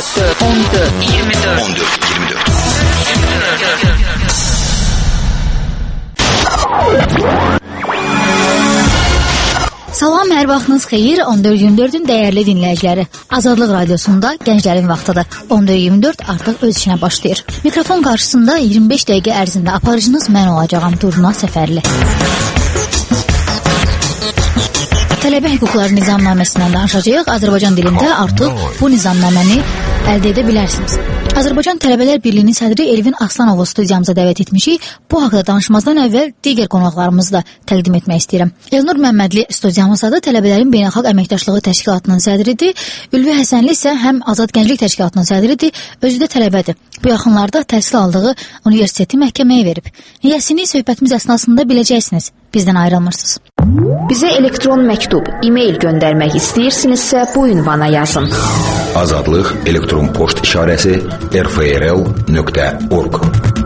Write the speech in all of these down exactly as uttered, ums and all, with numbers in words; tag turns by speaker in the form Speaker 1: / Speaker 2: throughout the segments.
Speaker 1: dörd, on dörd, iyirmi dörd.
Speaker 2: on dörd, iyirmi dörd.
Speaker 3: Salam, hər vaxtınız xeyir. on dörd iyirmi dördün dəyərli dinləyiciləri. Azadlıq Radiosunda Gənclərin Vaxtıdır. on dörd iyirmi dörd artıq öz işinə başlayır. Mikrofon qarşısında iyirmi beş dəqiqə ərzində aparıcınız mən olacağam, Durna Səfərli. Tələbə hüquqları nizamnaməsindən danışacağıq. Azərbaycan dilində artıq bu nizamnaməni əldə edə bilərsiniz. Azərbaycan Tələbələr Birliyinin sədri Elvin Aslanovu studiyamıza dəvət etmişik. Bu haqda danışmazdan əvvəl digər qonaqlarımızı da təqdim etmək istəyirəm. Elnur Məmmədli studiyamızdadır. Tələbələrin Beynəlxalq Əməkdaşlığı Təşkilatının sədridir. Ülvi Həsənli isə həm Azad Gənclik Təşkilatının sədridir, özü də tələbədir. Bu yaxınlarda təhsil aldığı universiteti məhkəməyə verib. Niyəsini söhbətimiz əsnasında biləcəksiniz. Bizdən ayrılmırsınız.
Speaker 1: Bizə elektron məktub, e-mail göndərmək istəyirsinizsə bu ünvana yazın.
Speaker 2: Azadlıq elektron poçt işarəsi r f r l nöqtə org.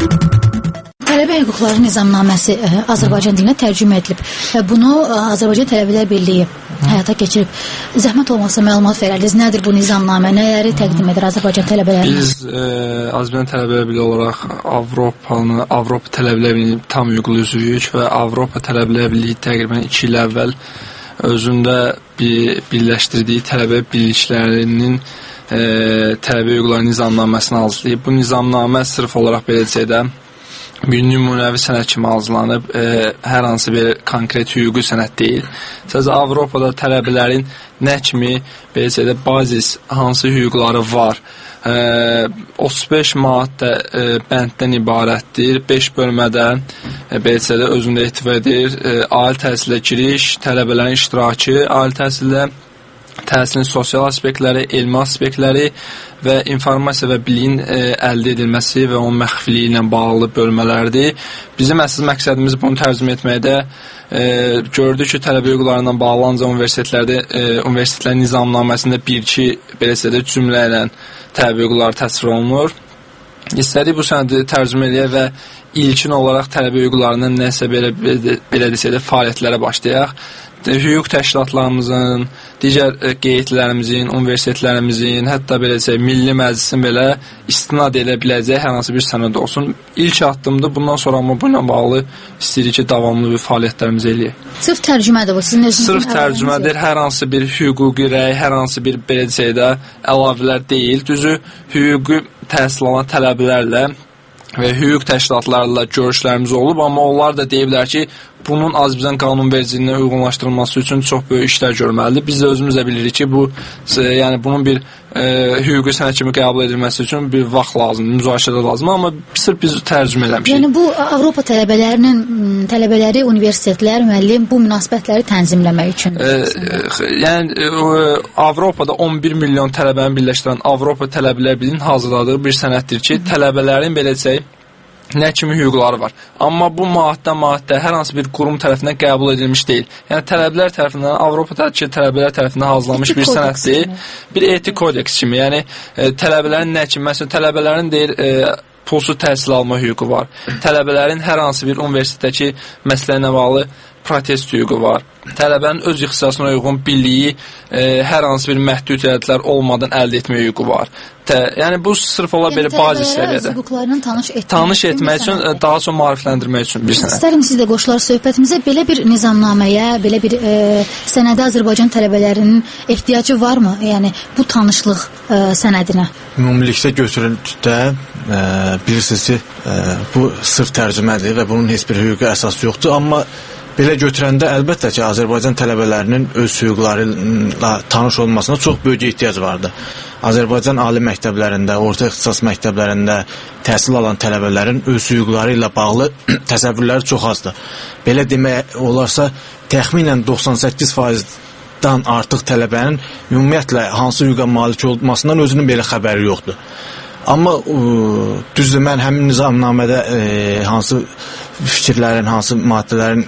Speaker 3: Tələbə hüquqları nizamnaməsi Azərbaycan dilinə tərcümə edilib və bunu Azərbaycan Tələbələr Birliyi həyata keçirib. Zəhmət olmasa məlumat verərdiniz. Nədir bu nizamnamə? Nələri təqdim edir Azərbaycan tələbələrə?
Speaker 4: Biz e, Azərbaycan Tələbələr Birliyi olaraq Avropanı, Avropa Tələbələr Birliyi tam hüquqlu üzvüyük və Avropa Tələbələr Birliyi təqribən iki il əvvəl özündə bir birləşdirdiyi tələbə birliklərinin e, tələbə hüquqları nizamnaməsini hazırlayıb. Bu nizamnamə sırf olaraq belə desəkdə bir nümunəvi sənəd kimi hazırlanıb, e, hər hansı bir konkret hüquqi sənəd deyil. Sadəcə Avropada tələbələrin nə kimi belə desəkdə bazis hansı hüquqları var, e, otuz beş maddə e, bənddən ibarətdir, beş bölmədə e, belə desəkdə özündə ehtiva edir, e, ali təhsilə giriş, tələbələrin iştirakı, ali təhsildə təhsilin sosial aspektləri, elmi aspektləri və informasiya və biliyin e, əldə edilməsi və onun məxfiliyi ilə bağlı bölmələrdir. Bizim əsas məqsədimiz bunu tərcümə etməkdə e, gördük ki, tələbə hüquqlarından bağlı ancaq universitetlərdə, e, universitetlərin nizamnaməsində bir-iki belə də cümlə ilə tələbə hüquqları təsvir olunur. İstədik bu sənədi tərcümə edək və ilkin olaraq tələbə hüquqlarından nəsə belə, belə, belə desək də fəaliyyətlərə başlayaq. Hüquq təşkilatlarımızın, digər qeydlərimizin, universitetlərimizin, hətta belə desək, Milli Məclisin belə istinad edə biləcək hər hansı bir sənəd olsun. İlk addımdır. Bundan sonra amma bununla bağlı istəyirik ki, davamlı bir fəaliyyətlərimizi eləyək.
Speaker 3: Sırf tərcümədir bu. Sizin özünüzün
Speaker 4: Sırf tərcümədir. Hər hansı bir hüquqi rəy, hər hansı bir belə desək də əlavələr deyil. Düzü, hüquqi təhsil alan tələbələrlə və hüquq təşkilatlarla görüşlərimiz olub, amma onlar da deyiblər ki, bunun Azərbaycan qanunvericiliyinə uyğunlaşdırılması üçün çox böyük işlər görməlidir. Biz də özümüz də bilirik ki, bu yəni bunun bir e, hüquqi sənəd kimi qəbul edilməsi üçün bir vaxt lazımdır, müzakirə lazımdır, amma sırf biz tərcümə eləmişik.
Speaker 3: Yəni bu Avropa tələbələrinin tələbələri, universitetlər, müəllim bu münasibətləri tənzimləmək üçün. E,
Speaker 4: yəni e, Avropada on bir milyon tələbəni birləşdirən Avropa Tələbələr Birliyinin hazırladığı bir sənəddir ki, tələbələrin belə desək nə kimi hüquqları var. Amma bu maddə-maddə hər hansı bir qurum tərəfindən qəbul edilmiş deyil. Yəni tələbələr tərəfindən, Avropa tələbələr tərəfindən hazırlanmış bir sənəddir. Bir etik kodeks kimi. Yəni e, tələbələrin nə kimi? Məsələn, tələbələrin deyir e, pulsuz təhsil alma hüququ var. Tələbələrin hər hansı bir universitetdəki məsələyə bağlı protest hüququ var. Tələbənin öz ixtisasına uyğun biliyi e, hər hansı bir məhdudiyyətlər olmadan əldə etmə hüququ var. Tə, yəni bu sırf ola belə bazis səviyyədə.
Speaker 3: Hüquqlarının tanış etmək,
Speaker 4: tanış etmək üçün, daha çox maarifləndirmək üçün bir sənəd.
Speaker 3: İstərim siz də qoşular söhbətimizə. Belə bir nizamnaməyə, belə bir e, sənədə Azərbaycan tələbələrinin ehtiyacı varmı? Yəni bu tanışlıq e, sənədinə.
Speaker 5: Ümumilikdə götürüldükdə e, bilirsiniz ki, e, bu sırf tərcümədir və bunun heç bir hüquqi əsası yoxdur, amma belə götürəndə əlbəttə ki, Azərbaycan tələbələrinin öz hüquqları ilə tanış olmasına çox böyük ehtiyac vardır. Azərbaycan ali məktəblərində, orta ixtisas məktəblərində təhsil alan tələbələrin öz hüquqları ilə bağlı təsəvvürləri çox azdır. Belə demək olarsa, təxminən doxsan səkkiz faizdən artıq tələbənin ümumiyyətlə hansı hüquqa malik olmasından özünün belə xəbəri yoxdur. Amma düzdür, mən həmin nizamnamədə e, hansı fikirlərin, hansı maddələrin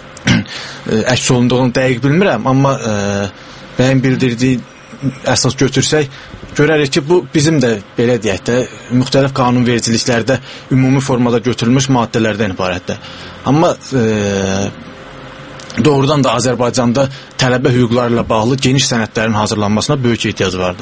Speaker 5: əks olunduğunu dəqiq bilmirəm, amma e, mənim bildirdiyi əsas götürsək, görərik ki, bu bizim də belə deyək də müxtəlif qanunvericiliklərdə ümumi formada götürülmüş maddələrdən ibarətdir. Amma e, doğrudan da Azərbaycanda tələbə hüquqları ilə bağlı geniş sənədlərin hazırlanmasına böyük ehtiyac vardır.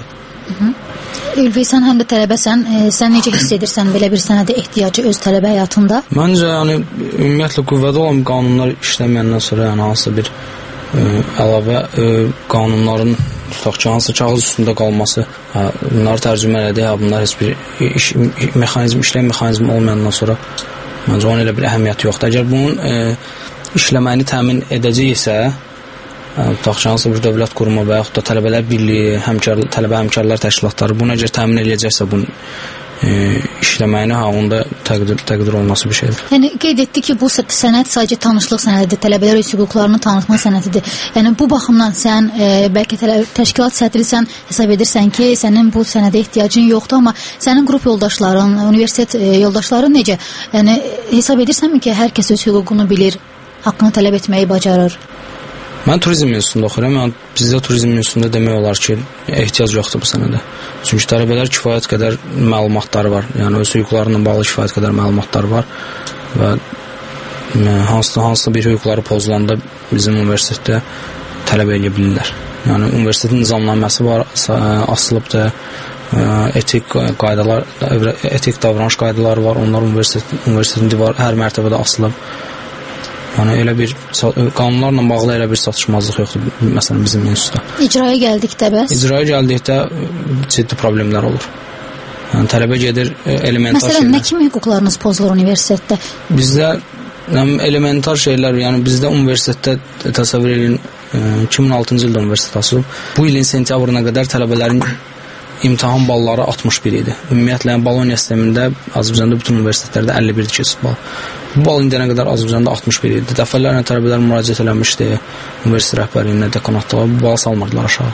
Speaker 3: Ülvi, sən həm də tələbəsən, e, sən necə hiss edirsən belə bir sənədə ehtiyacı öz tələbə həyatında?
Speaker 6: Məncə, yəni, ümumiyyətlə qüvvədə olan qanunlar işləməyəndən sonra, yəni, hansısa bir e, əlavə e, qanunların, tutaq ki, hansısa kağız üstündə qalması, hə, bunları tərcümə elədi, hə, bunlar heç bir iş, mexanizm, işləyən mexanizm olmayandan sonra, məncə, onun elə bir əhəmiyyəti yoxdur. Əgər bunun e, işləməyini təmin edəcəksə, tutaq ki, hansısa bir dövlət qurumu və yaxud da tələbələr birliyi, həmkar, tələbə həmkarlar təşkilatları bunu əgər təmin edəcəksə bunun e, işləməyini, ha, onda təqdir, təqdir olması bir şeydir.
Speaker 3: Yəni, qeyd etdi ki, bu sənəd sadəcə tanışlıq sənədidir, tələbələr öz hüquqlarını tanıtma sənədidir. Yəni, bu baxımdan sən e, bəlkə tələ, təşkilat sədrisən, hesab edirsən ki, sənin bu sənədə ehtiyacın yoxdur, amma sənin qrup yoldaşların, universitet e, yoldaşların necə? Yəni, hesab edirsənmi ki, hər kəs öz hüququnu bilir, haqqını tələb etməyi bacarır?
Speaker 6: Mən turizm institutunda oxuyuram. Yəni, bizdə turizm institutunda demək olar ki, ehtiyac yoxdur bu sənədə. Çünki tələbələr kifayət qədər məlumatları var. Yəni, öz hüquqlarla bağlı kifayət qədər məlumatları var və hansısa, hansısa bir hüquqları pozulanda bizim universitetdə tələb edə bilirlər. Yəni, universitetin nizamnaməsi var, asılıbdır, etik qaydalar, etik davranış qaydaları var, onlar universitet, universitetin divar, hər mərtəbədə asılıb. Yəni, elə bir, qanunlarla bağlı elə bir çatışmazlıq yoxdur, məsələn, bizim institutda.
Speaker 3: İcraya gəldikdə bəs?
Speaker 6: İcraya gəldikdə ciddi problemlər olur. Yəni, tələbə gedir elementar
Speaker 3: Məsələn, şeylər. Məsələn, nə kimi hüquqlarınız pozulur universitetdə?
Speaker 6: Bizdə yəni, elementar şeylər, yəni bizdə universitetdə təsəvvür edin, iki min altıncı ildə universitet açılıb. Bu ilin sentyabrına qədər tələbələrin imtahan balları altmış bir idi. Ümumiyyətlə, yəni, Bologna sistemində Azərbaycanda bütün universitetlərdə əlli birdir keçid bal. Bu bal indiyənə qədər Azərbaycanda altmış bir idi. Dəfələrlə tələbələr müraciət eləmişdi universitet rəhbərliyinə, dekanatlığa, bu bal salmırdılar aşağı.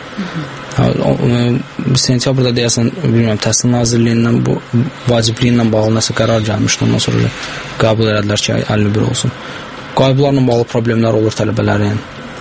Speaker 6: Sentyabrda deyəsən, bilmirəm, Təhsil Nazirliyindən bu vacibliyi bağlı nəsə qərar gəlmişdi. Ondan sonra qəbul elədilər ki, əlli bir olsun. Qayıblarla bağlı problemlər olur tələbələrin.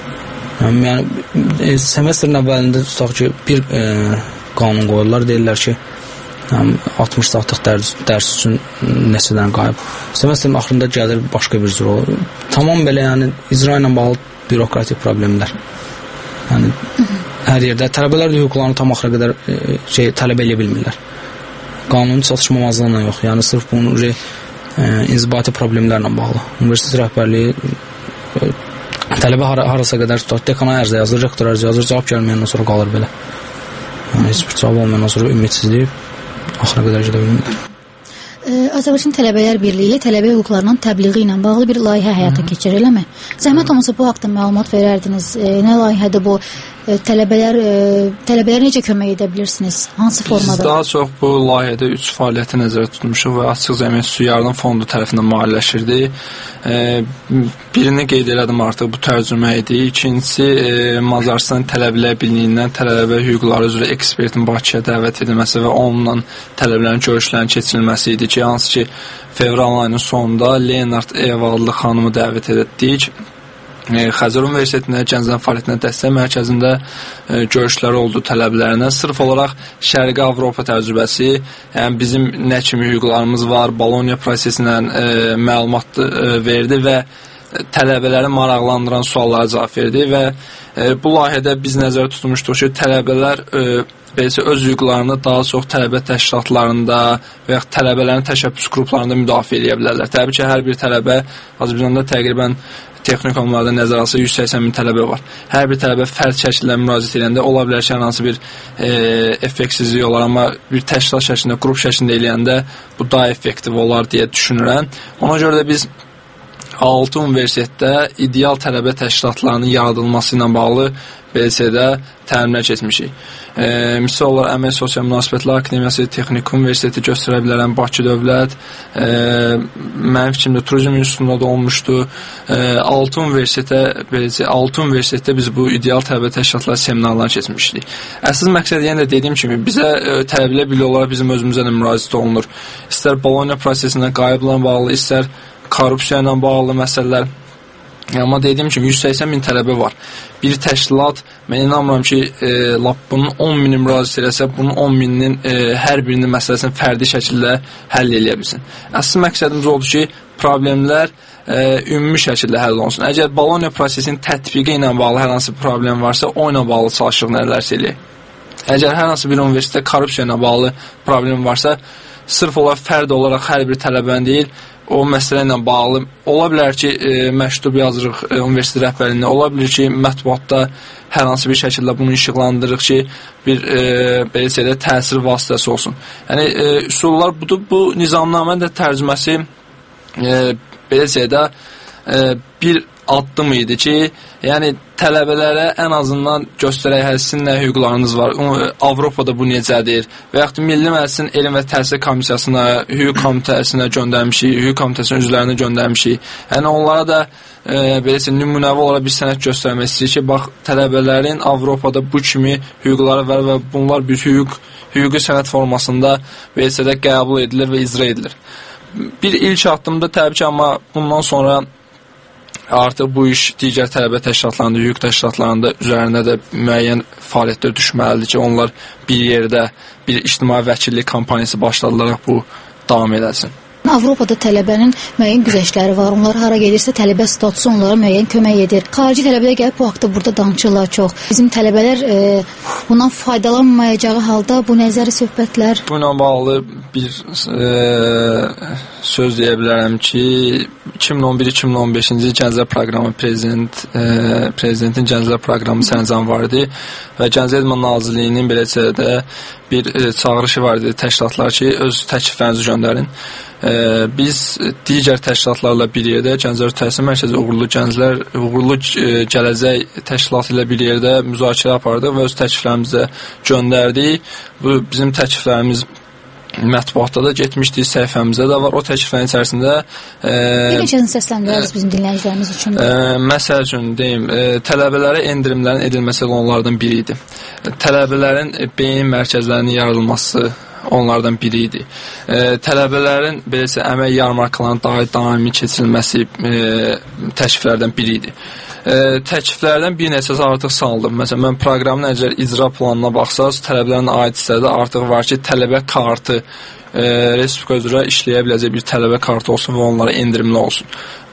Speaker 6: Yəni, semestrin əvvəlində tutaq ki, bir e, qanun qoyurlar, deyirlər ki, altmış saatlıq dərs, dərs üçün neçədən qayıb. Semestrin axırında gəlir başqa bir cür olur. Tamam belə, yəni, icra ilə bağlı bürokratik problemlər. Yəni, hər yerdə tələbələr də hüquqlarını tam axıra qədər e, şey, tələb edə bilmirlər. Qanuni çatışmamazlığına yox, yəni sırf bunun e, inzibati problemlərlə bağlı. Universitet rəhbərliyi e, tələbə har harasa qədər tutar, dekana ərzə yazır, rektor ərzə yazır, cavab gəlməyəndən sonra qalır belə. Yəni, heç bir cavab olmayandan sonra ümidsizləyib axıra qədər gedə bilmirlər.
Speaker 3: Azərbaycan Tələbələr Birliyi ilə tələbə hüquqlarının təbliği ilə bağlı bir layihə həyata keçirir, eləmi? Zəhmət olmasa bu haqda məlumat verərdiniz. E, nə layihədir bu? E, tələbələr e, tələbələrə necə kömək edə bilirsiniz? Hansı formada?
Speaker 4: Biz daha çox bu layihədə üç fəaliyyəti nəzərdə tutmuşuq və Açıq Cəmiyyət Su Yardım Fondu tərəfindən maliyyələşirdi. E, birini qeyd elədim artıq, bu tərcümə idi. İkincisi, e, Macaristan Tələbələr Birliyindən tələbə hüquqları üzrə ekspertin Bakıya dəvət edilməsi və onunla tələbələrin görüşlərinin keçirilməsi idi ki, hansı ki, fevral ayının sonunda Leonard Evallı xanımı dəvət etdik. Xəzər Universitetində Gənclərin Fəaliyyətinə Dəstək Mərkəzində e, görüşləri oldu tələblərinə. Sırf olaraq Şərqi Avropa təcrübəsi, yəni bizim nə kimi hüquqlarımız var, Bologna prosesindən e, məlumat e, verdi və tələbələri maraqlandıran suallara cavab verdi və e, bu layihədə biz nəzərdə tutmuşduq ki, tələbələr e, Beləcə öz hüquqlarını daha çox tələbə təşkilatlarında və yaxud tələbələrin təşəbbüs qruplarında müdafiə edə bilərlər. Təbii ki, hər bir tələbə Azərbaycanda təqribən texnikumlarda nəzərə alsa yüz səksən min tələbə var. Hər bir tələbə fərd şəkildə müraciət edəndə ola bilər ki, hansı bir e, effektsizlik olar, amma bir təşkilat şəklində, qrup şəklində eləyəndə bu daha effektiv olar deyə düşünürəm. Ona görə də biz altı universitetdə ideal tələbə təşkilatlarının yaradılması ilə bağlı B S D təlimlər keçmişik. E, misal olaraq Əmək Sosial Münasibətlər Akademiyası, Texniki Universiteti göstərə bilərəm, Bakı Dövlət, e, mənim fikrimdə Turizm İnstitutunda da olmuşdu. E, altı universitetə, beləcə, altı universitetdə biz bu ideal tələbə təşkilatları seminarlarını keçmişdik. Əsas məqsəd yenə də dediyim kimi, bizə e, tələbələr birliyi olaraq bizim özümüzə də müraciət olunur. İstər Bologna prosesindən qayıbla bağlı, istər korrupsiya ilə bağlı məsələlər. Amma dediyim kimi yüz səksən min tələbə var. Bir təşkilat, mən inanmıram ki, e, lap bunun on mini müraciət eləsə, bunun on mininin e, hər birinin məsələsini fərdi şəkildə həll eləyə bilsin. Əsas məqsədimiz oldu ki, problemlər e, ümumi şəkildə həll olunsun. Əgər Bologna prosesinin tətbiqi ilə bağlı hər hansı problem varsa, o ilə bağlı çalışıq nələrsə eləyək. Əgər hər hansı bir universitetdə korrupsiya ilə bağlı problem varsa, sırf olaraq fərd olaraq hər bir tələbəni deyil, o məsələ ilə bağlı ola bilər ki, e, məktub yazırıq e, universitet rəhbərliyinə, ola bilər ki, mətbuatda hər hansı bir şəkildə bunu işıqlandırırıq ki, bir e, belə şeydə təsir vasitəsi olsun. Yəni e, üsullar budur. Bu nizamnamənin də tərcüməsi e, belə şeydə e, bir addım idi ki, yəni tələbələrə ən azından göstərək hər sizin nə hüquqlarınız var. Avropada bu necədir? Və yaxud Milli Məclisin Elm və Təhsil Komissiyasına, hüquq komitəsinə göndərmişik, hüquq komitəsinin üzvlərinə göndərmişik. Yəni onlara da e, belə nümunəvi olaraq bir sənəd göstərmək istəyir ki, bax tələbələrin Avropada bu kimi hüquqları var və bunlar bir hüquq, hüquqi sənəd formasında belə qəbul edilir və icra edilir. Bir ilk addımda təbii ki, amma bundan sonra artıq bu iş digər tələbə təşkilatlarında, hüquq təşkilatlarında üzərində də müəyyən fəaliyyətlər düşməlidir ki, onlar bir yerdə bir ictimai vəkillik kampaniyası başladılaraq bu davam edəsin.
Speaker 3: Avropada tələbənin müəyyən güzəştləri var. Onlar hara gedirsə tələbə statusu onlara müəyyən kömək edir. Xarici tələbələr gəlib bu haqda burada danışırlar çox. Bizim tələbələr e, bundan faydalanmayacağı halda bu nəzəri söhbətlər. Bununla
Speaker 4: bağlı bir e, söz deyə bilərəm ki, iki min on bir iki min on beşinci Gənclər proqramı prezident e, prezidentin Gənclər proqramı sərəncamı var idi və Gənclər İdman Nazirliyinin beləcə də bir e, çağırışı var idi təşkilatlar ki, öz təkliflərinizi göndərin. E, biz digər təşkilatlarla bir yerdə Gənclər Təhsil Mərkəzi Uğurlu Gənclər Uğurlu e, Gələcək təşkilatı ilə bir yerdə müzakirə apardıq və öz təkliflərimizi göndərdik. Bu bizim təkliflərimiz mətbuatda da getmişdik, səhifəmizdə də var. O təkliflərin içərisində e,
Speaker 3: bir neçəsini səsləndirəriz bizim dinləyicilərimiz üçün.
Speaker 4: E, məsəl üçün deyim, e, tələbələrə endirimlərin edilməsi onlardan biri idi. Tələbələrin beyin mərkəzlərinin yaradılması onlardan biri idi. E, tələbələrin beləsə əmək yarmarkalarının daha daimi keçirilməsi e, təkliflərdən biri idi. E, təkliflərdən bir neçəsi artıq salındı. Məsələn, mən proqramın əgər icra planına baxsaz, tələbələrin aid hissədə artıq var ki, tələbə kartı e, respublika üzrə işləyə biləcək bir tələbə kartı olsun və onlara endirimli olsun.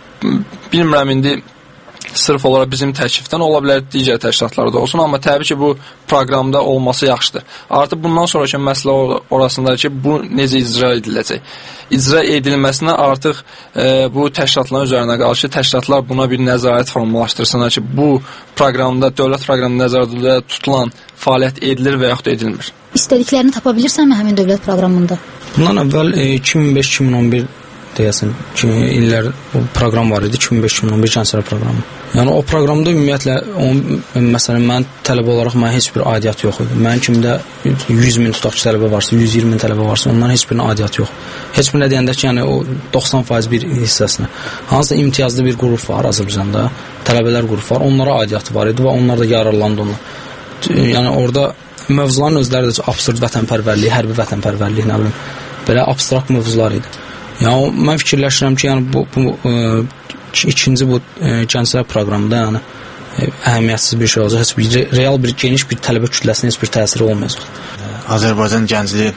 Speaker 4: Bilmirəm, indi sırf olaraq bizim təklifdən ola bilər digər təşkilatlarda olsun, amma təbii ki, bu proqramda olması yaxşıdır. Artıq bundan sonraki məsələ orasındadır ki, bu necə icra ediləcək. İcra edilməsinə artıq e, bu təşkilatların üzərinə qalır ki, təşkilatlar buna bir nəzarət formalaşdırsınlar ki, bu proqramda, dövlət proqramında nəzarətdə tutulan fəaliyyət edilir və yaxud edilmir.
Speaker 3: İstədiklərini tapa bilirsənmi həmin dövlət proqramında?
Speaker 6: Bundan əvvəl e, iki min beş iki min on bir deyəsən ki, illər o proqram var idi, iki min beş iki min on bir Gənclər proqramı. Yəni o proqramda ümumiyyətlə o, məsələn mən tələbə olaraq mənə heç bir aidiyyat yox idi. Mənim kimdə yüz min tutaq ki, tələbə varsa, yüz iyirmi min tələbə varsa, onların heç birinin aidiyyatı yox. Heç bir nə deyəndə ki, yəni o doxsan faiz bir hissəsinə. Hansısa imtiyazlı bir qrup var Azərbaycanda, tələbələr qrupu var, onlara aidiyyatı var idi və onlar da yararlandı ondan. Yəni orada mövzuların özləri də absurd vətənpərvərliyi, hərbi vətənpərvərliyi, nə bilim, belə abstrakt mövzular idi. Yəni mən fikirləşirəm ki, yəni bu, bu e, ikinci bu e, Gənclər proqramında yəni e, əhəmiyyətsiz bir şey olacaq. Heç bir real bir geniş bir tələbə kütləsinə heç bir təsiri olmayacaq.
Speaker 5: Azərbaycan gəncliyi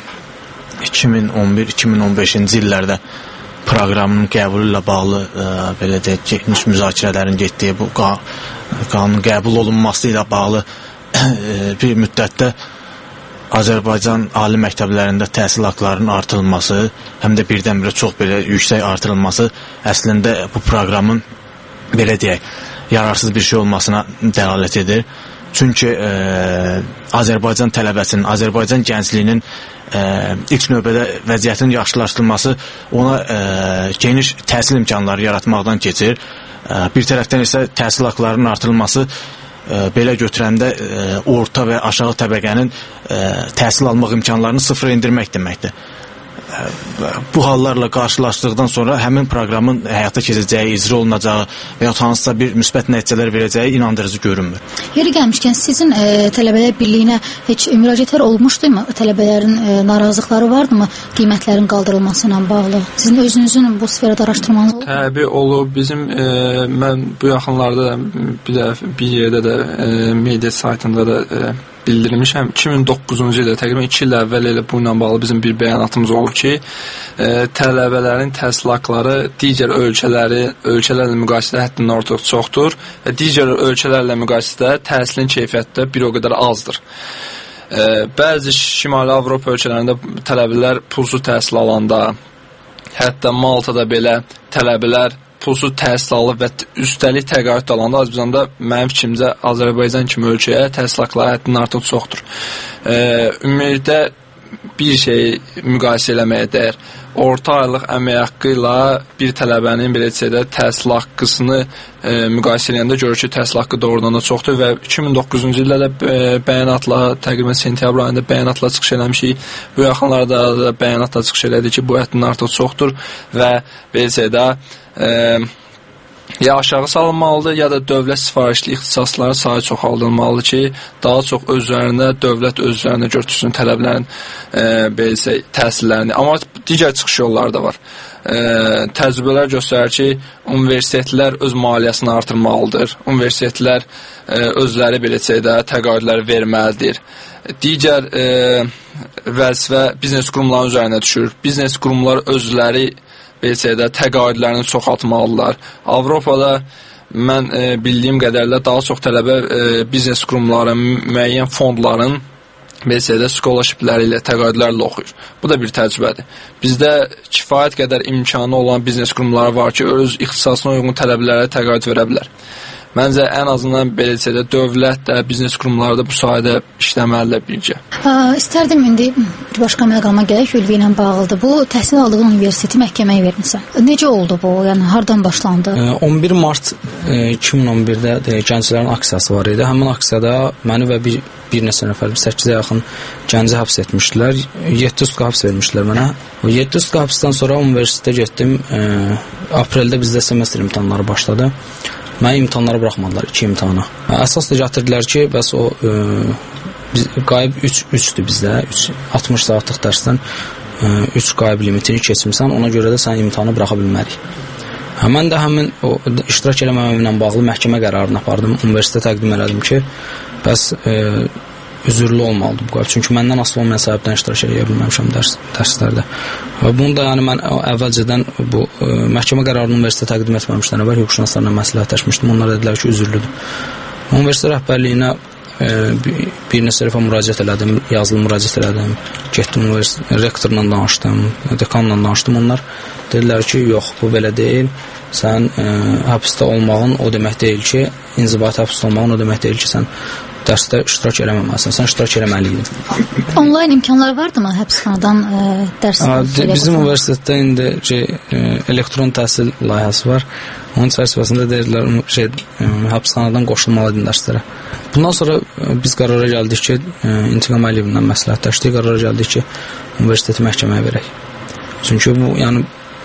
Speaker 5: iki min on bir iki min on beşinci illərdə proqramının qəbulu ilə bağlı e, belə deyək, geniş müzakirələrin getdiyi bu qanunun qəbul olunması ilə bağlı e, bir müddətdə Azərbaycan ali məktəblərində təhsil haqqlarının artırılması, həm də birdən-birə çox belə yüksək artırılması əslində bu proqramın belə deyək, yararsız bir şey olmasına dəlalət edir. Çünki e, Azərbaycan tələbəsinin, Azərbaycan gəncliyinin e, ilk növbədə vəziyyətinin yaxşılaşdırılması ona e, geniş təhsil imkanları yaratmaqdan keçir. E, bir tərəfdən isə təhsil haqqlarının artırılması belə götürəndə orta və aşağı təbəqənin təhsil almaq imkanlarını sıfıra indirmək deməkdir. Bu hallarla qarşılaşdıqdan sonra həmin proqramın həyata keçəcəyi, icra olunacağı və ya hansısa bir müsbət nəticələr verəcəyi inandırıcı görünmür.
Speaker 3: Yeri gəlmişkən sizin e, tələbələr birliyinə heç müraciətlər olmuşduymu? Tələbələrin e, narazılıqları vardımı qiymətlərin qaldırılması ilə bağlı? Sizin özünüzün bu sferada araşdırmanız oldu?
Speaker 4: Təbii olub. Bizim e, mən bu yaxınlarda bir də bir yerdə də e, media saytında da e, bildirmişəm. iki min doqquzuncu ildə təqribən iki il əvvəl elə bununla bağlı bizim bir bəyanatımız olub ki, e, tələbələrin təhsil haqqları digər ölkələri, ölkələrlə müqayisədə həddindən artıq çoxdur və digər ölkələrlə müqayisədə təhsilin keyfiyyəti də bir o qədər azdır. bəzi Şimali Avropa ölkələrində tələbələr pulsuz təhsil alanda, hətta Maltada belə tələbələr pulsuz təhsil alıb və üstəlik təqaüd alanda Azərbaycanda mənim fikrimcə Azərbaycan kimi ölkəyə təhsil haqqları həddindən artıq çoxdur. Ümumilikdə bir şey müqayisə eləməyə dəyər. Orta aylıq əmək haqqı ilə bir tələbənin belə desədə təhsil haqqısını e, müqayisə edəndə görür ki, təhsil haqqı doğrudan da çoxdur və iki min doqquzuncu ildə də e, bəyanatla, təqribən sentyabr ayında bəyanatla çıxış eləmişik. Bu yaxınlarda da bəyanatla çıxış elədi ki, bu həddindən artıq çoxdur və belə desədə e, ya aşağı salınmalıdır, ya da dövlət sifarişli ixtisasların sayı çoxaldılmalıdır ki, daha çox özlərində, dövlət özlərində götürsün tələblərin e, belə təhsillərini. Amma digər çıxış yolları da var. E, təcrübələr göstərir ki, universitetlər öz maliyyəsini artırmalıdır. Universitetlər e, özləri belə şeydə təqaüdləri verməlidir. Digər e, vəzifə biznes qurumlarının üzərinə düşür. Biznes qurumları özləri B C-də təqaüdlərini çoxaltmalılar. Avropada mən e, bildiyim qədərlə daha çox tələbə e, biznes qurumları, müəyyən fondların B C-də scholarshipləri ilə, təqaüdlərlə oxuyur. Bu da bir təcrübədir. Bizdə kifayət qədər imkanı olan biznes qurumları var ki, öz ixtisasına uyğun tələbələrə təqaüd verə bilər. Məncə ən azından belə desədə dövlət də, biznes qurumları da bu sahədə işləməlidir bircə.
Speaker 3: İstərdim indi bir başqa məqama gələk, Ülvi ilə bağlıdır. Bu təhsil aldığın universiteti məhkəməyə vermisən. Necə oldu bu? Yəni hardan başlandı?
Speaker 6: on bir mart iki min on birdə gənclərin aksiyası var idi. Həmin aksiyada məni və bir, bir neçə nəfər, səkkizə yaxın gənci həbs etmişdilər. yeddi sutqa həbs vermişdilər mənə. yeddi sutqa həbsdən sonra universitetə getdim. E, apreldə bizdə semestr imtahanları başladı. Mənə imtahanlara buraxmadılar, iki imtahana. Əsas da gətirdilər ki, bəs o e, biz, qayıb üç üçdür bizdə, üç, altmış saatlıq dərsdən üç qayıb limitini keçmirsən, ona görə də sən imtahanı buraxa bilmərik. Mən də həmin o iştirak eləməməklə bağlı məhkəmə qərarını apardım, universitetə təqdim elədim ki, bəs e, üzürlü olmalıdır bu qayıb. Çünki məndən asılı olmayan səbəbdən iştirak edə bilməmişəm dərs, dərslərdə. Və bunu da yəni mən əvvəlcədən bu e, məhkəmə qərarını universitetə təqdim etməmişdən əvvəl hüquqşünaslarla məsləhətləşmişdim. Onlar dedilər ki, üzürlüdür. Universitet rəhbərliyinə e, bir, bir neçə dəfə müraciət elədim, yazılı müraciət elədim. Getdim rektorla danışdım, dekanla danışdım. Onlar dedilər ki, yox, bu belə deyil. Sən e, həbsdə olmağın o demək deyil ki, inzibati həbsdə olmağın o demək deyil ki, sən dərsdə iştirak eləməməlisən, sən iştirak eləməliydin.
Speaker 3: Onlayn imkanlar vardı mı həbsxanadan e, dərs?
Speaker 6: Bizim universitetdə indi şey, e, elektron təhsil layihəsi var. Onun çərçivəsində deyirlər şey, e, həbsxanadan qoşulmalıydın dərslərə. Bundan sonra e, biz qərara gəldik ki, e, İntiqam Əliyevlə məsləhətləşdik, qərara gəldik ki, universiteti məhkəməyə verək. Çünki bu, yəni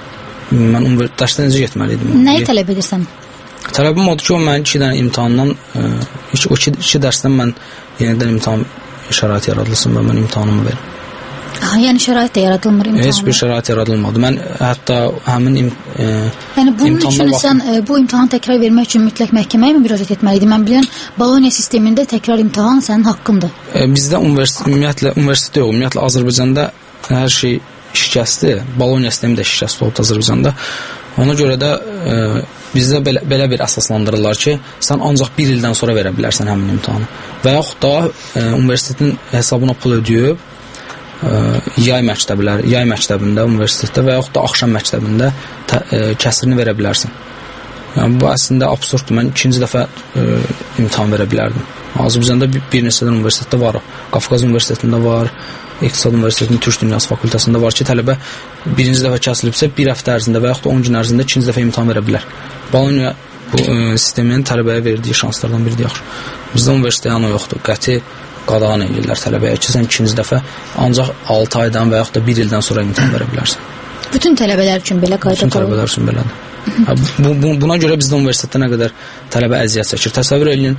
Speaker 6: mən dərsdə necə getməliydim?
Speaker 3: Nəyi tələb edirsən?
Speaker 6: Tələbim odur ki, o mənim iki dənə imtahandan, e, iki, o iki, iki dərsdən mən yenidən imtahan şəraiti yaradılsın və mən imtahanımı verim.
Speaker 3: Aha, yəni şərait də yaradılmır imtahanı?
Speaker 6: Heç bir şərait yaradılmadı. Mən hətta həmin im, e,
Speaker 3: yəni bunun üçün
Speaker 6: vaxtım...
Speaker 3: sən e, bu imtahanı təkrar vermək üçün mütləq məhkəməyə mi müraciət etməliydin? Mən bilən Bologna sistemində təkrar imtahan sənin haqqındır.
Speaker 6: E, bizdə universitet, ümumiyyətlə, universitet yox, ümumiyyətlə Azərbaycanda hər şey şikəstdir. Bologna sistemi də şikəst olub Azərbaycanda. Ona görə də e, bizdə belə, belə bir əsaslandırırlar ki, sən ancaq bir ildən sonra verə bilərsən həmin imtahanı. Və yaxud da e, universitetin hesabına pul ödəyib e, yay məktəblər, yay məktəbində, universitetdə və yaxud da axşam məktəbində tə, e, kəsirini verə bilərsən. Yəni, bu əslində absurddur. Mən ikinci dəfə e, imtahan verə bilərdim. Azərbaycanda bir, bir neçədən universitetdə var. Qafqaz Universitetində var, İqtisad Universitetinin Türk Dünyası Fakültəsində var ki, tələbə birinci dəfə kəsilibsə, bir həftə ərzində və yaxud da on gün ərzində ikinci dəfə imtahan verə bilər. Bologna bu e, sistemin tələbəyə verdiyi şanslardan biridir yaxşı. Bizdə universitetdə yoxdur. Qəti qadağan edirlər tələbəyə ki, sən ikinci dəfə ancaq altı aydan və yaxud da bir ildən sonra imtahan verə bilərsən.
Speaker 3: Bütün tələbələr üçün belə qayda
Speaker 6: Bütün tələbələr üçün belədir. Bu, bu, buna görə bizdə universitetdə nə qədər tələbə əziyyət çəkir. Təsəvvür edin,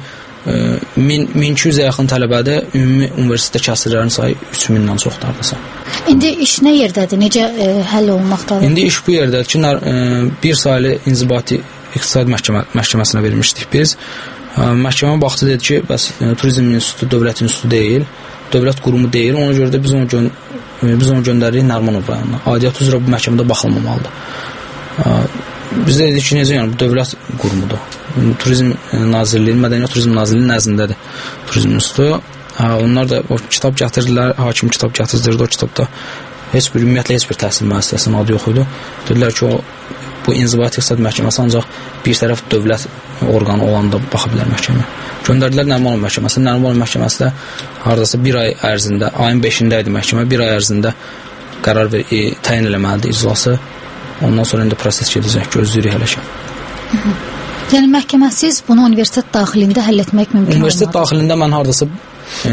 Speaker 6: min iki yüzə yaxın tələbədə ümumi universitetdə kəsirlərin sayı üç mindən çoxdardırsa.
Speaker 3: İndi iş nə yerdədir? Necə e, həll olunmaqdadır?
Speaker 6: İndi iş bu yerdədir ki, e, bir saylı inzibati iqtisad məhkəmə, məhkəməsinə vermişdik biz. E, məhkəmə baxdı dedi ki, bəs e, turizm institutu dövlət institutu deyil, dövlət qurumu deyil. Ona görə də biz onu, gö e, biz onu göndəririk Nərimanov rayonuna. Aidiyyatı üzrə bu məhkəmədə baxılmamalıdır. E, Biz də dedik ki, necə yəni bu dövlət qurumudur. Turizm Nazirliyi, Mədəniyyət Turizm Nazirliyi nəzdindədir Turizm institutu. Hə, onlar da o kitab gətirdilər, hakim kitab gətirdirdi, o kitabda heç bir ümumiyyətlə heç bir təhsil müəssisəsinin adı yox idi. Dedilər ki, o bu İnzibati İqtisad Məhkəməsi ancaq bir tərəf dövlət orqanı olanda baxa bilər məhkəməyə. Göndərdilər Nərimanov məhkəməsi. Nərimanov məhkəməsi də hardasa bir ay ərzində, ayın beşində idi məhkəmə, bir ay ərzində qərar ver, e, təyin eləməlidir iclası. Ondan sonra indi proses gedəcək, gözləyirik hələ ki.
Speaker 3: Yəni məhkəməsiz bunu universitet daxilində həll etmək mümkün
Speaker 6: Universitet olmadı. Daxilində mən hardasa e,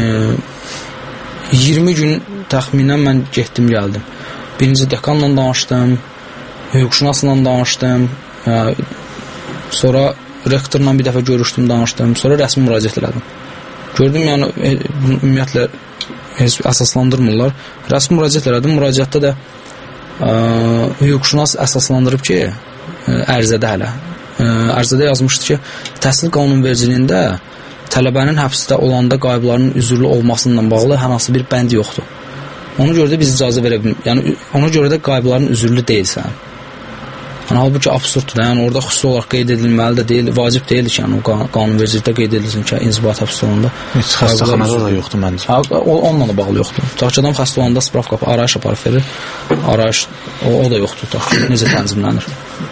Speaker 6: iyirmi gün təxminən mən getdim, gəldim. Birinci dekanla danışdım, hüquqşünasla danışdım, e, sonra rektorla bir dəfə görüşdüm, danışdım, sonra rəsmi müraciət elədim. Gördüm, yəni e, ümumiyyətlə heç əsaslandırmırlar. Rəsmi müraciət elədim, müraciətdə də e, hüquqşünas əsaslandırıb ki, e, ərizədə hələ. E, ərizədə yazmışdı ki, təhsil qanunvericiliyində tələbənin həbsdə olanda qayıblarının üzürlü olmasıyla bağlı hər hansı bir bənd yoxdur. Ona görə də biz icazə verə bilmirik. Yəni ona görə də qayıbların üzürlü deyilsən. Yəni halbuki absurddur. Yəni orada xüsusi olaraq qeyd edilməli də deyil, vacib deyil ki, yəni o qanunvericilikdə qeyd edilsin ki, inzibati həbs olanda
Speaker 5: heç xəstəxanada da yoxdur məncə.
Speaker 6: Hə, o onunla da bağlı yoxdur. Tutaq ki, adam xəstə olanda spravka arayış aparıb verir. Arayış o, o da yoxdur. Tutaq ki, necə tənzimlənir.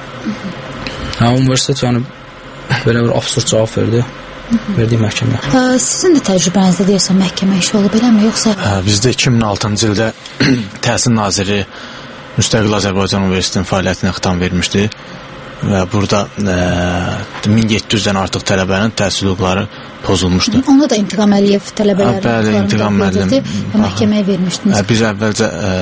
Speaker 6: Hə, universitet yəni belə bir absurd cavab verdi. Verdiyi məhkəməyə.
Speaker 3: Sizin də təcrübənizdə deyirsən məhkəmə işi olub eləmi, yoxsa?
Speaker 5: Hə, bizdə iki min altıncı ildə Təhsil Naziri Müstəqil Azərbaycan Universitetinin fəaliyyətinə xitam vermişdi və burada e, min yeddi yüzdən artıq tələbənin təhsil hüquqları pozulmuşdu.
Speaker 3: Onu da İntiqam Əliyev tələbələr
Speaker 5: bəli, İntiqam müəllim
Speaker 3: məhkəməyə vermişdiniz.
Speaker 5: Biz əvvəlcə e,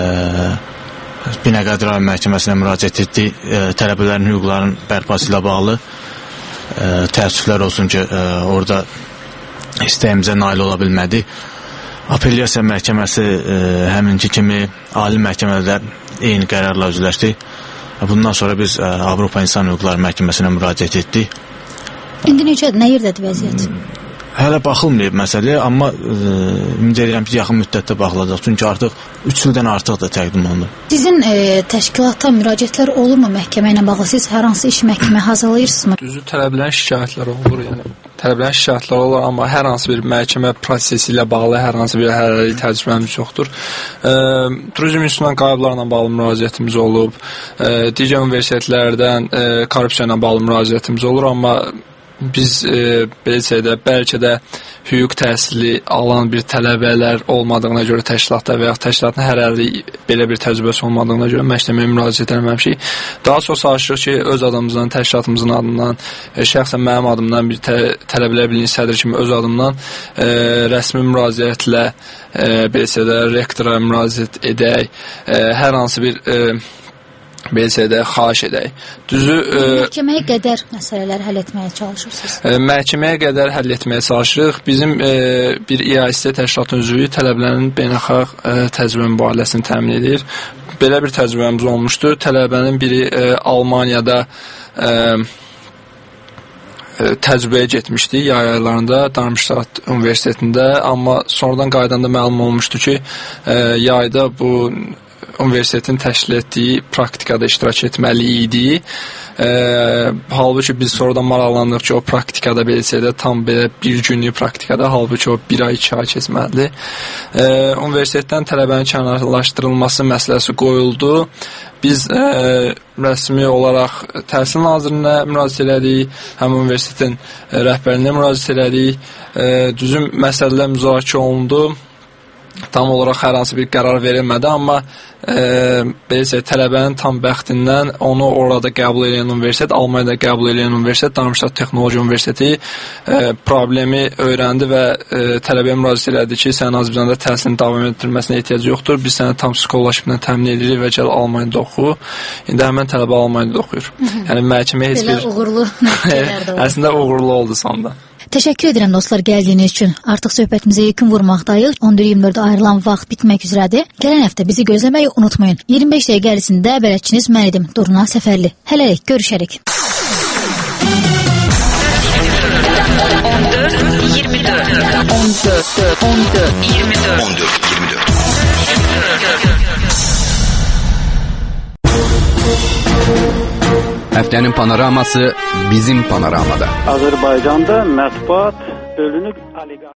Speaker 5: Binəqədi rayon məhkəməsinə müraciət etdik. E, tələbələrin hüquqlarının bərpası ilə bağlı e, təəssüflər olsun ki, e, orada istəyimizə nail ola bilmədi. Apellyasiya məhkəməsi e, həminki kimi ali məhkəmədə eyni qərarla üzləşdi. Bundan sonra biz e, Avropa İnsan Hüquqları Məhkəməsinə müraciət etdik.
Speaker 3: İndi necə, nə yerdədir vəziyyət?
Speaker 5: Hələ baxılmayıb məsələyə, amma e, ümid edirəm ki, yaxın müddətdə baxılacaq. Çünki artıq üç ildən artıq da təqdim olunur.
Speaker 3: Sizin e, təşkilata müraciətlər olurmu məhkəmə ilə bağlı? Siz hər hansı iş məhkəmə hazırlayırsınızmı?
Speaker 4: Düzü tələblərin şikayətləri olur, yəni. Tələblərin şikayətləri olur, amma hər hansı bir məhkəmə prosesi ilə bağlı hər hansı bir hərəli təcrübəmiz yoxdur. E, Turizm institutundan qayıblarla bağlı müraciətimiz olub, e, digər universitetlərdən e, korrupsiya ilə bağlı müraciətimiz olur, amma biz e, belə şeydə bəlkə də hüquq təhsili alan bir tələbələr olmadığına görə təşkilatda və ya təşkilatın hər hərli belə bir təcrübəsi olmadığına görə məhkəməyə müraciət etməmişik. Daha çox çalışırıq ki, öz adımızdan, təşkilatımızın adından, e, şəxsən mənim adımdan bir tə tələbələr birliyin sədri kimi öz adımdan e, rəsmi müraciətlə e, belə şeydə rektora müraciət edək, e, hər hansı bir e, belə də xahiş edək. Düzü e,
Speaker 3: məhkəməyə qədər məsələləri həll etməyə çalışırsınız.
Speaker 4: E, məhkəməyə qədər həll etməyə çalışırıq. Bizim e, bir İ A S təşkilatının üzvü tələbələrin beynəlxalq e, təcrübə mübadiləsini təmin edir. Belə bir təcrübəmiz olmuşdu. Tələbənin biri e, Almaniyada e, e, təcrübəyə getmişdi yay aylarında Darmstadt Universitetində, amma sonradan qaydanda məlum olmuşdu ki, e, yayda bu universitetin təşkil etdiyi praktikada iştirak etməli idi. E, halbuki biz sonradan maraqlandıq ki, o praktikada beləcə də tam belə bir günlük praktikada, halbuki o bir ay, iki ay keçməlidir. E, universitetdən tələbənin kənarlaşdırılması məsələsi qoyuldu. Biz e, rəsmi olaraq Təhsil Nazirinə müraciət elədik, həm universitetin e, rəhbərinə müraciət elədik. E, düzüm məsələlər müzakirə olundu. Tam olaraq hər hansı bir qərar verilmədi, amma e, belə tələbənin tam bəxtindən onu orada qəbul edən universitet, Almaniyada qəbul edən universitet, Darmstadt Texnologiya Universiteti e, problemi öyrəndi və e, tələbəyə müraciət elədi ki, sənin Azərbaycanda təhsilin davam etdirilməsinə ehtiyac yoxdur, biz səni tam scholarship-lə təmin edirik və gəl Almaniyada oxu. İndi həmən tələbə Almaniyada oxuyur. Yəni məhkəmə heç bir...
Speaker 3: Belə uğurlu nəticələr də oldu.
Speaker 4: Əslində uğurlu oldu sonda.
Speaker 3: Təşəkkür edirəm dostlar gəldiyiniz üçün. Artıq söhbətimizə yekun vurmaqdayıq. on dörd iyirmi dördə ayrılan vaxt bitmək üzrədir. Gələn həftə bizi gözləməyi unutmayın. iyirmi beş dəqiqə ərzində bələdçiniz mən idim, Durna Səfərli. Hələlik, görüşərik.
Speaker 7: on dörd iyirmi dörd on dörd on dörd iyirmi dörd on dörd iyirmi dörd
Speaker 8: Həftənin panoraması bizim panoramada.
Speaker 9: Azərbaycanda mətbuat bölünüb oliqarx